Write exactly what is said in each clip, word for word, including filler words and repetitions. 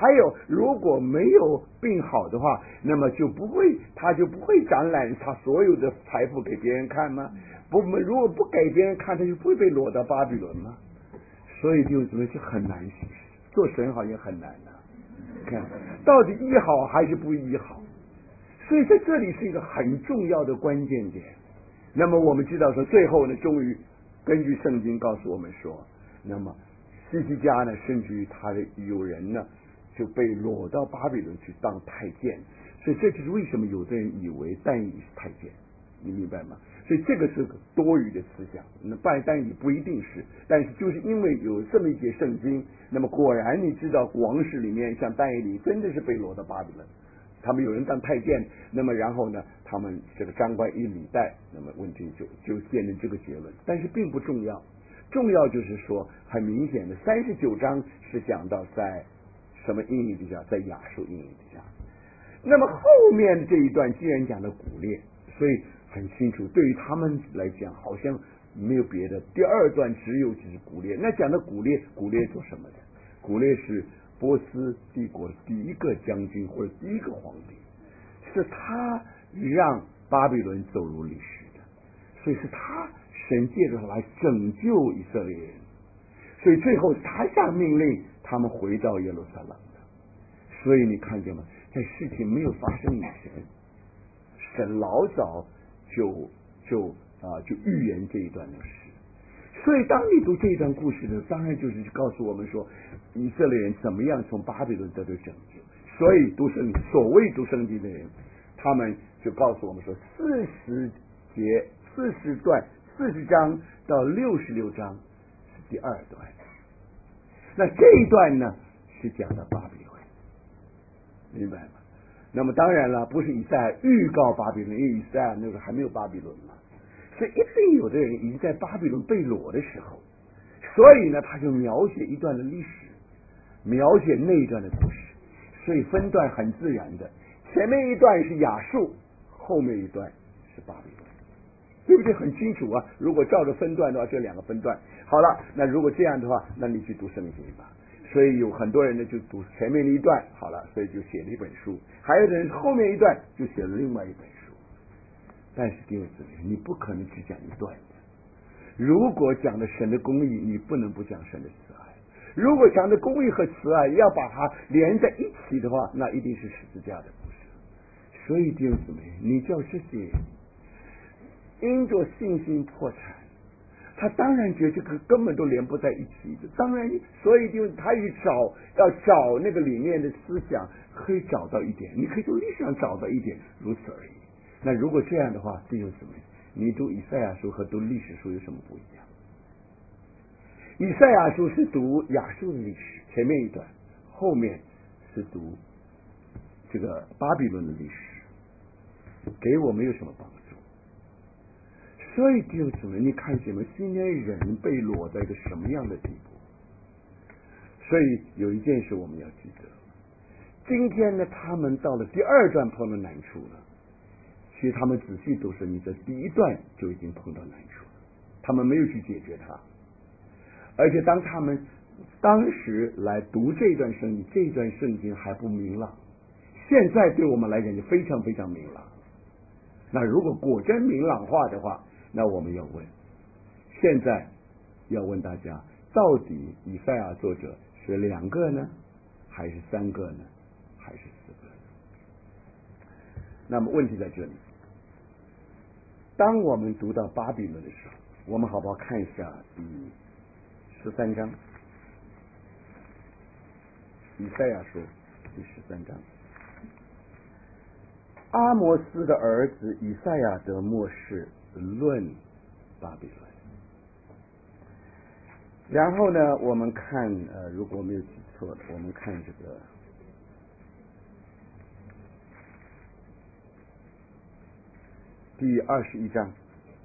还有，如果没有病好的话，那么就不会，他就不会展览他所有的财富给别人看吗？不，如果不给别人看，他就不会被裸到巴比伦吗？所以就怎么就很难，做神好像很难的、啊。看到底医好还是不医好？所以在这里是一个很重要的关键点。那么我们知道说，最后呢，终于根据圣经告诉我们说，那么希西家呢，甚至于他的有人呢，就被裸到巴比伦去当太监。所以这就是为什么有的人以为但以是太监，你明白吗？所以这个是个多余的思想。那但但以不一定是，但是就是因为有这么一节圣经，那么果然你知道王室里面像但以理真的是被裸到巴比伦，他们有人当太监，那么然后呢，他们这个章官一礼带，那么问题就就变成这个结论。但是并不重要，重要就是说很明显的三十九章是讲到在什么阴影底下，在亚述阴影底下。那么后面的这一段既然讲的骨裂，所以很清楚，对于他们来讲好像没有别的，第二段只有就是骨裂。那讲的骨裂，骨裂做什么的？骨裂是波斯帝国的第一个将军或者第一个皇帝，是他让巴比伦走入历史的，所以是他神借着他来拯救以色列人，所以最后他下命令他们回到耶路撒冷的。所以你看见吗？在事情没有发生以前，神老早就就啊就预言这一段的事。所以当你读这一段故事的，当然就是告诉我们说，以色列人怎么样从巴比伦得到拯救。所以读圣所谓读圣经的人，他们就告诉我们说，四十节、四十段、四十章到六十六章是第二段。那这一段呢，是讲的巴比伦，明白吗？那么当然了，不是以赛亚预告巴比伦，因为以赛亚那个还没有巴比伦嘛，所以一定有的人已经在巴比伦被掳的时候，所以呢，他就描写一段的历史，描写那一段的故事，所以分段很自然的，前面一段是亚述，后面一段是巴比伦，对不对？很清楚啊。如果照着分段的话，这两个分段好了。那如果这样的话，那你去读圣经吧。所以有很多人呢就读前面的一段好了，所以就写了一本书；还有的人后面一段就写了另外一本书。但是弟兄姊妹，你不可能只讲一段的。如果讲的神的公义，你不能不讲神的慈爱；如果讲的公义和慈爱要把它连在一起的话，那一定是十字架的故事。所以弟兄姊妹，你叫这些人因着信心破产，他当然觉得这个根本都连不在一起的。当然，所以就他去找要找那个里面的思想，可以找到一点，你可以从历史上找到一点，如此而已。那如果这样的话，弟兄姊妹，你读以赛亚书和读历史书有什么不一样？以赛亚书是读亚述的历史，前面一段，后面是读这个巴比伦的历史，给我们有什么帮助？所以弟兄姊妹，你看见没？今天人被掳在一个什么样的地步？所以有一件事我们要记得，今天呢，他们到了第二段碰到难处了。其实他们仔细读圣经，在第一段就已经碰到难处了，他们没有去解决它。而且当他们当时来读这段圣经，这段圣经还不明朗，现在对我们来讲就非常非常明朗。那如果果真明朗化的话，那我们要问，现在要问大家，到底以赛亚作者是两个呢，还是三个呢，还是四个呢？那么问题在这里，当我们读到巴比伦的时候，我们好不好看一下第十三章，以赛亚书第十三章。阿摩斯的儿子以赛亚得末世论巴比伦。然后呢，我们看呃，如果没有记错的，我们看这个第二十一章。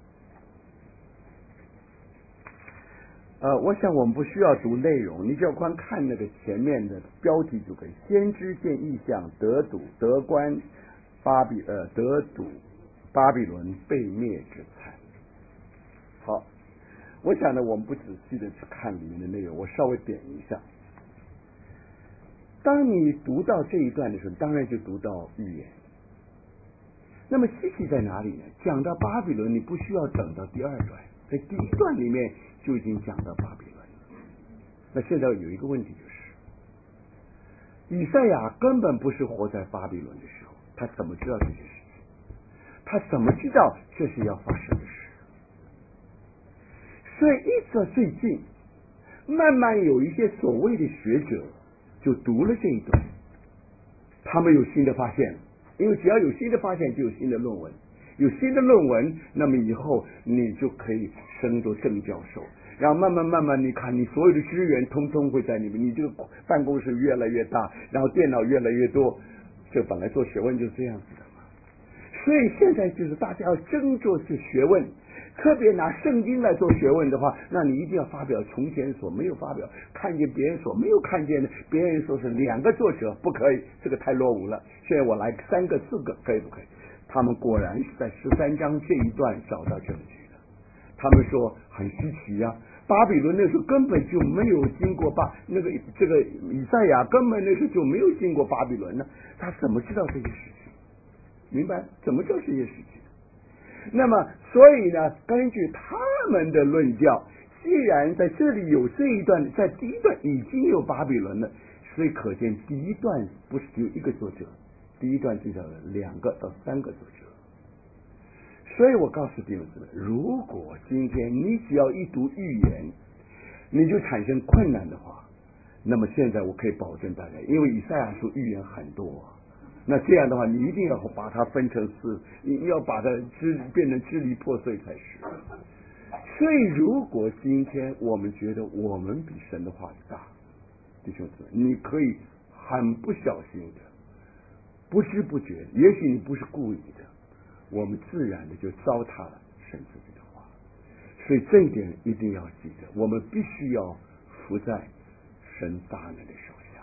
呃，我想我们不需要读内容，你只要光看那个前面的标题就可以。先知见异象，得睹得观巴比呃得睹巴比伦被灭之惨。好，我想呢，我们不仔细的去看里面的内容，我稍微点一下。 当你读到这一段的时候，当然就读到预言。那么稀奇在哪里呢？讲到巴比伦，你不需要等到第二段，在第一段里面就已经讲到巴比伦了。那现在有一个问题就是，以赛亚根本不是活在巴比伦的时候，他怎么知道这些事情？他怎么知道这是要发生的事？所以一直到最近，慢慢有一些所谓的学者就读了这一段，他们有新的发现。因为只要有新的发现，就有新的论文，有新的论文，那么以后你就可以升做正教授，然后慢慢慢慢，你看你所有的资源通通会在里面，你这个办公室越来越大，然后电脑越来越多，这本来做学问就是这样子的嘛。所以现在就是大家要争做这学问，特别拿圣经来做学问的话，那你一定要发表从前所没有发表，看见别人所没有看见的，别人说是两个作者不可以，这个太落伍了。现在我来三个四个可以不可以？他们果然是在十三章这一段找到证据的。他们说很稀奇啊，巴比伦那时候根本就没有经过巴那个这个以赛亚根本那时候就没有经过巴比伦呢，他怎么知道这些事情？明白怎么知道这些事情？那么所以呢，根据他们的论调，既然在这里有这一段，在第一段已经有巴比伦了，所以可见第一段不是只有一个作者，第一段至少有两个到三个作者。所以我告诉弟兄姊妹，如果今天你只要一读预言，你就产生困难的话，那么现在我可以保证大家，因为以赛亚书预言很多，那这样的话，你一定要把它分成四，你要把它支变成支离破碎才是。所以，如果今天我们觉得我们比神的话大，弟兄姊妹，你可以很不小心的、不知不觉，也许你不是故意的，我们自然的就糟蹋了神自己的话。所以这一点一定要记得，我们必须要服在神大能的手下。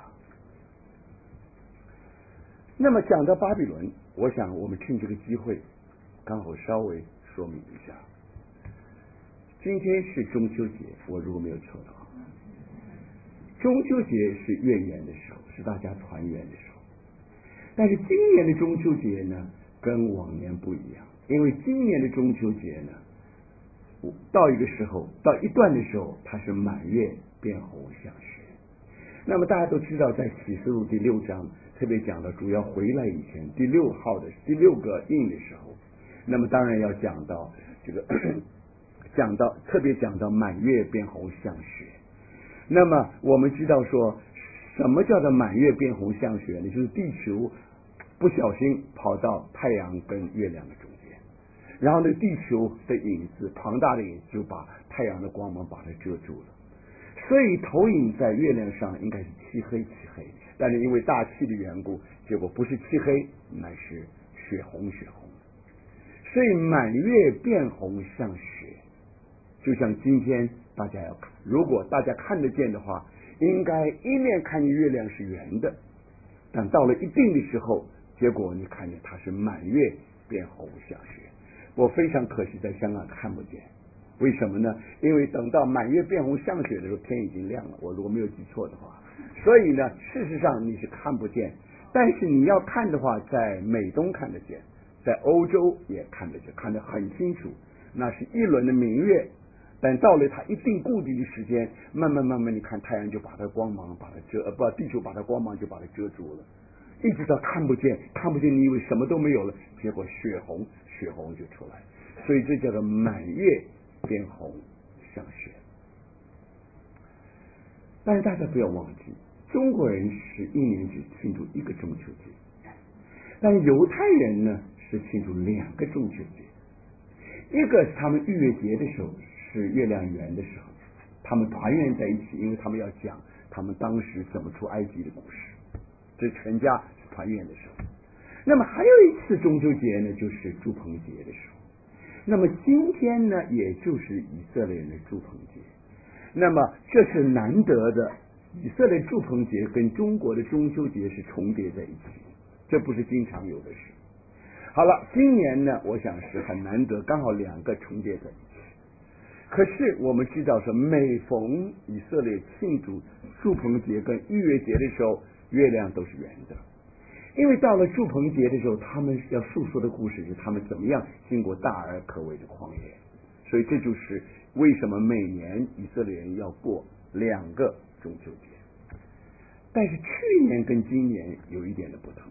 那么讲到巴比伦，我想我们趁这个机会刚好稍微说明一下。今天是中秋节，我如果没有错的话，中秋节是月圆的时候，是大家团圆的时候。但是今年的中秋节呢，跟往年不一样，因为今年的中秋节呢，到一个时候，到一段的时候，它是满月变红相雪。那么大家都知道，在启示录第六章特别讲到主要回来以前第六号的第六个印的时候，那么当然要讲到这个讲到特别讲到满月变红像雪。那么我们知道说什么叫做满月变红像雪呢？就是地球不小心跑到太阳跟月亮的中间，然后呢地球的影子庞大的影子就把太阳的光芒把它遮住了，所以投影在月亮上应该是漆黑漆黑，但是因为大气的缘故，结果不是漆黑，乃是血红血红。所以满月变红像雪，就像今天大家要看，如果大家看得见的话，应该一面看见月亮是圆的，但到了一定的时候，结果你看见它是满月变红像雪。我非常可惜在香港看不见，为什么呢？因为等到满月变红像雪的时候，天已经亮了，我如果没有记错的话。所以呢，事实上你是看不见，但是你要看的话，在美东看得见，在欧洲也看得见，看得很清楚，那是一轮的明月。但到了它一定固定的时间，慢慢慢慢，你看太阳就把它光芒把它遮，呃不，地球把它光芒就把它遮住了，一直到看不见，看不见，你以为什么都没有了，结果血红血红就出来，所以这叫做满月变红像雪。但是大家不要忘记，中国人是一年只庆祝一个中秋节，但犹太人呢是庆祝两个中秋节，一个是他们逾越节的时候，是月亮圆的时候，他们团圆在一起，因为他们要讲他们当时怎么出埃及的故事，这全家是团圆的时候。那么还有一次中秋节呢，就是住棚节的时候。那么今天呢，也就是以色列人的住棚节。那么这是难得的，以色列住棚节跟中国的中秋节是重叠在一起，这不是经常有的事。好了，今年呢，我想是很难得，刚好两个重叠在一起。可是我们知道说，每逢以色列庆祝住棚节跟逾越节的时候， 月亮都是圆的。因为到了住棚节的时候，他们要诉说的故事是他们怎么样经过大而可畏的旷野，所以这就是为什么每年以色列人要过两个中秋节。但是去年跟今年有一点的不同，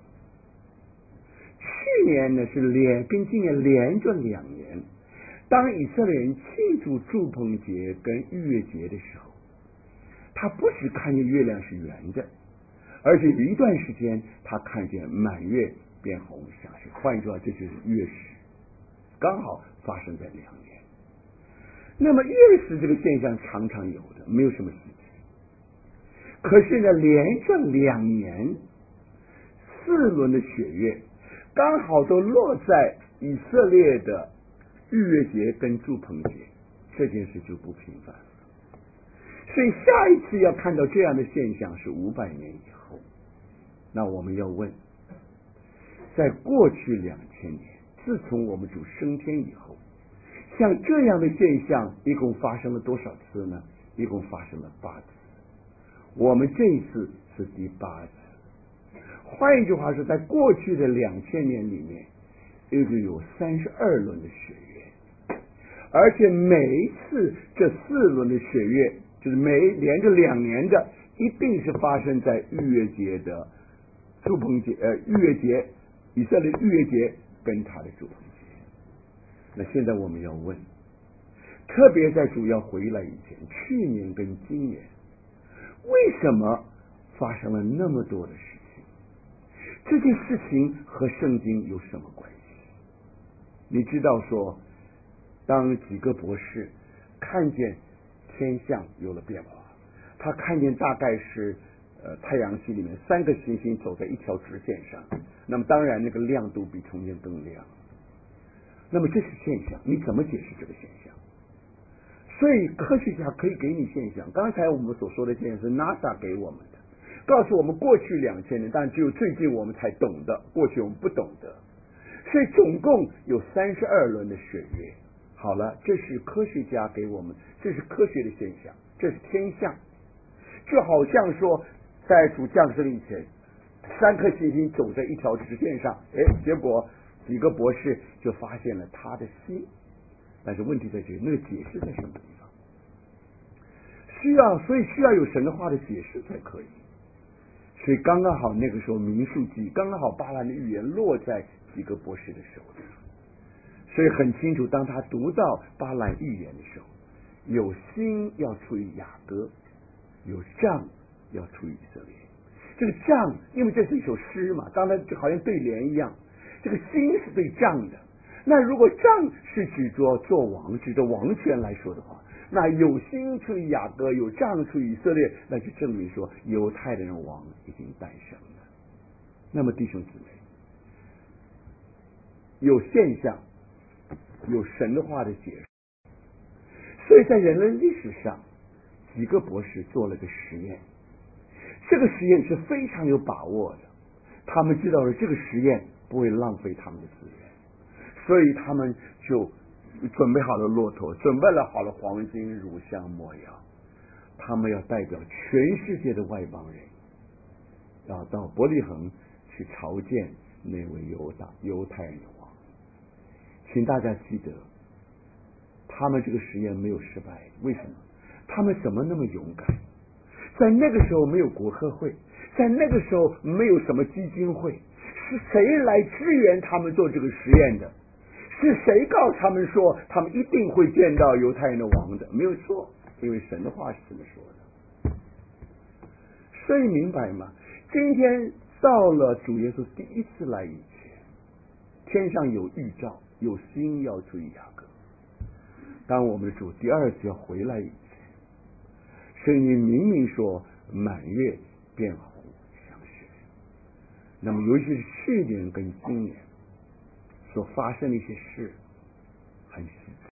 去年呢是连跟今年连着两年，当以色列人庆祝住棚节跟逾越节的时候，他不只看见月亮是圆的，而且有一段时间他看见满月变红像水，换句话这就是月食，刚好发生在两年。那么月食这个现象常常有的，没有什么稀奇。可是呢，连着两年四轮的血月刚好都落在以色列的逾越节跟住棚节，这件事就不平凡了。所以下一次要看到这样的现象是五百年以后。那我们要问，在过去两千年，自从我们主升天以后，像这样的现象一共发生了多少次呢？一共发生了八次。我们这一次是第八次。换一句话说，在过去的两千年里面，也就有三十二轮的血月，而且每一次这四轮的血月，就是每连着两年的，一定是发生在逾越节的住棚节，呃，逾越节，以色列逾越节跟他的住棚节。那现在我们要问，特别在主要回来以前，去年跟今年，为什么发生了那么多的事情？这件事情和圣经有什么关系？你知道说，当几个博士看见天象有了变化，他看见大概是呃太阳系里面三个行星走在一条直线上，那么当然那个亮度比从前更亮。那么这是现象，你怎么解释这个现象？所以科学家可以给你现象。刚才我们所说的现象是 NASA 给我们的，告诉我们过去两千年，但只有最近我们才懂得，过去我们不懂得。所以总共有三十二轮的血月。好了，这是科学家给我们，这是科学的现象，这是天象。就好像说，在主降生以前，三颗行星走在一条直线上，哎，结果几个博士就发现了他的心。但是问题在这里，那个解释在什么地方？需要，所以需要有神的话的解释才可以。所以刚刚好那个时候民数记，刚刚好巴兰的预言落在几个博士的手里，所以很清楚，当他读到巴兰预言的时候，有星要出于雅各，有杖要出于以色列。这个杖，因为这是一首诗嘛，当然就好像对联一样，这个星是对杖的。那如果杖是指着做王，指着王权来说的话，那有星出于雅各，有杖出于以色列，那就证明说犹太的人王已经诞生了。那么弟兄姊妹，有现象，有神的话的解释。所以在人类历史上，几个博士做了个实验，这个实验是非常有把握的，他们知道了这个实验不会浪费他们的资源。所以他们就准备好了骆驼，准备了好了黄金、乳香、没药，他们要代表全世界的外邦人，要到伯利恒去朝见那位犹大犹太人的王。请大家记得，他们这个实验没有失败，为什么？他们怎么那么勇敢？在那个时候没有国科会，在那个时候没有什么基金会，是谁来支援他们做这个实验的？是谁告诉他们说他们一定会见到犹太人的王的？没有错，因为神的话是这么说的。所以明白吗？今天到了主耶稣第一次来以前，天上有预兆，有星要出于雅各。当我们的主第二次要回来以前，圣经明明说满月变红像雪。那么尤其是去年跟今年所发生的一些事，很细